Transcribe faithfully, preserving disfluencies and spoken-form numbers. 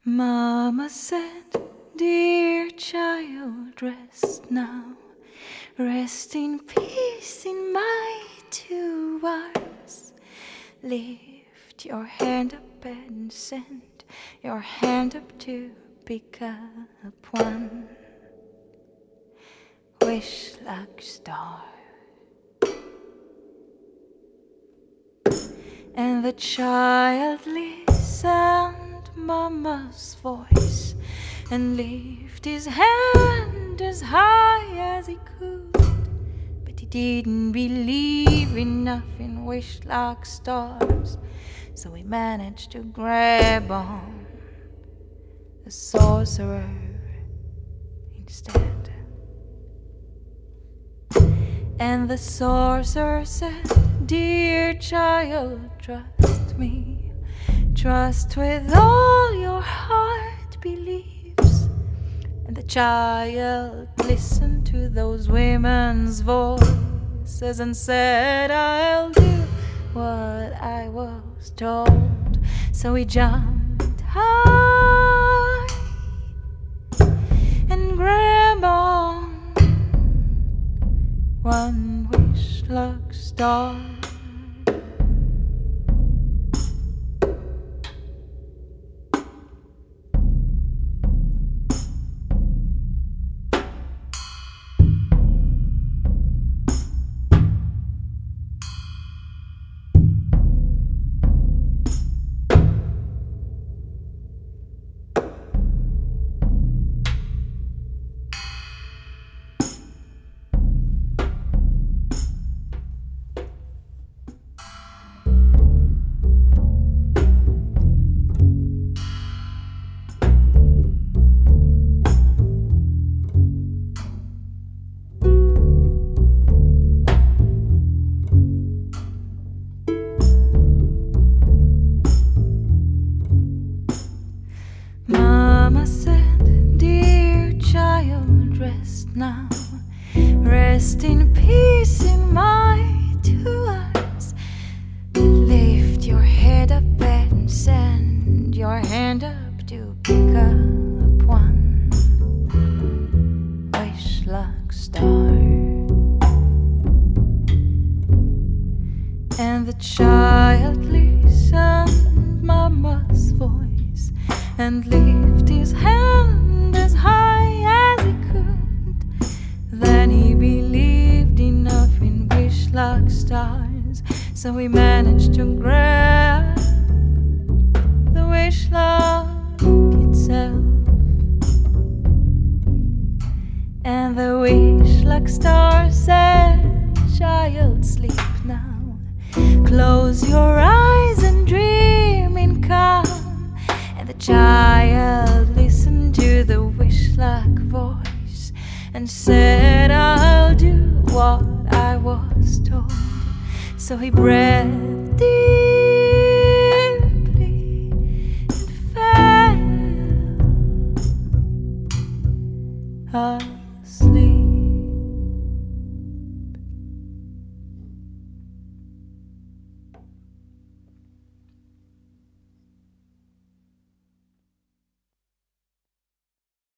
Mama said, dear child, rest now. Rest in peace in my two arms. Lift your hand up and send your hand up to pick up one. Wish like star. And the child listened Mama's voice and lifted his hand as high as he could. But he didn't believe enough in wish like stars, so he managed to grab on the sorcerer instead. And the sorcerer said, dear child, trust me. Trust with all your heart believes. And the child listened to those women's voices and said, I'll do what I was told. So he jumped high and grabbed on one wish luck star. Mama said, dear child, rest now. Rest in peace in my two arms. Lift your head up and send your hand up to pick up one wish luck star. And the child listened Mama's voice and lift his hand as high as he could. Then he believed enough in wish like stars, so he managed to grab the wish luck itself. And the wish luck star said, child, sleep now. Close your eyes and dream in calm. And the child listened to the wish luck voice and said, I'll do what I was told. So he breathed deep